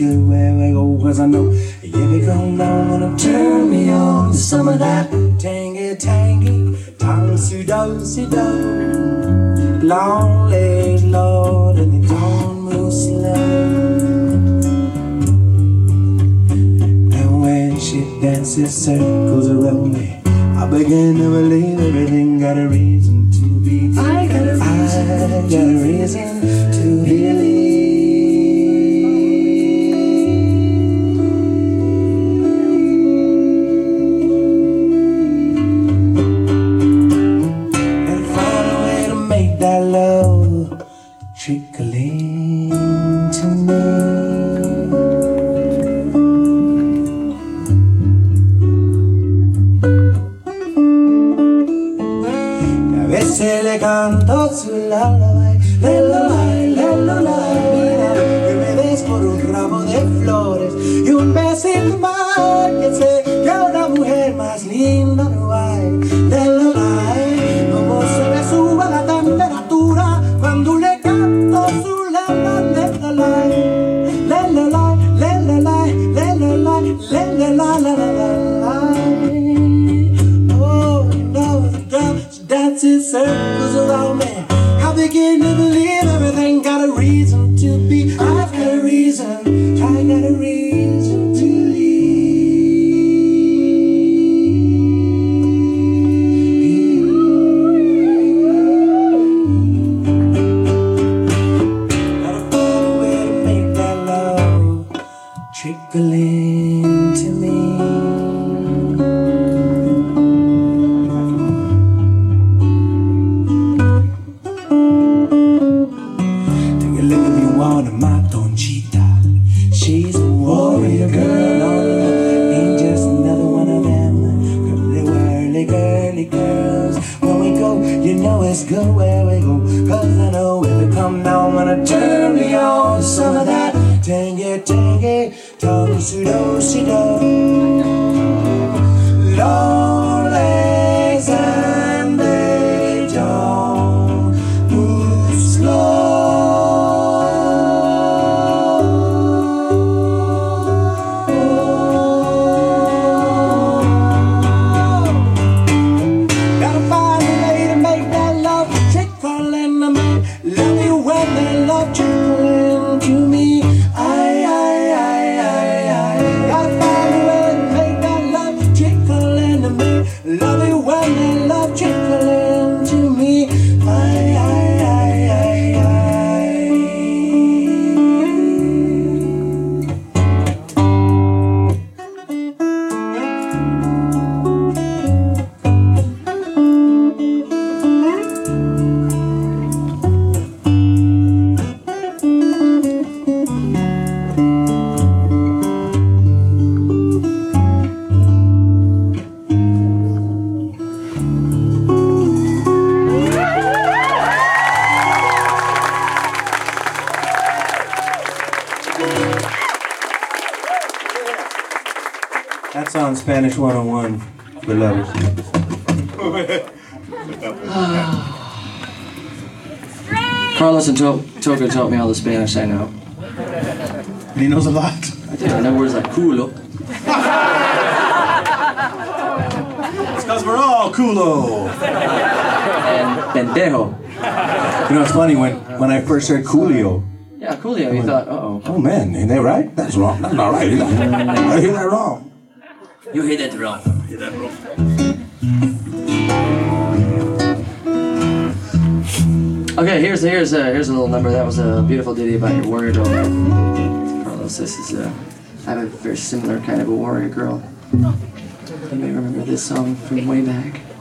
good where we go, cause I know if you come down, gonna turn me on to some of that tangy, tangy, do-si-do-si-do. Long legs, Lord, and they don't move slow. And when she dances circles around me, I begin to believe everything got a reason to be. I got a reason to believe. And find a way to make that love trickling to me. Se le canto su lullaby, que me des por un ramo de flores y un besito más, que sé que una mujer más linda no hay. Lullaby, como se me sube la temperatura cuando le canto su lullaby, dances circles around me. I begin to believe everything got a reason to be. I've got a reason, I got a reason to leave. Gotta find a way to make that love trickle into me. She's a warrior girl, ain't just another one of them girly, girly girls. When we go, you know it's good where we go, cause I know if we come down, gonna turn me on to some of that tangy, tangy, do-si-do-si-do. Long legs and they don't move slow. That's on Spanish 101 for lovers. Carlos and Toca taught me all the Spanish I know. And he knows a lot. I do. I know words like culo. It's because we're all culo. And pendejo. You know, it's funny, when I first heard Coolio. Yeah, Coolio, you thought, uh-oh. Oh man, ain't that right? That's wrong. That's not right. I hear that wrong. You hear that wrong. Hear that wrong. Okay, here's a little number. That was a beautiful ditty about your warrior girl. Carlos, this is I have a very similar kind of a warrior girl. You may remember this song from way back.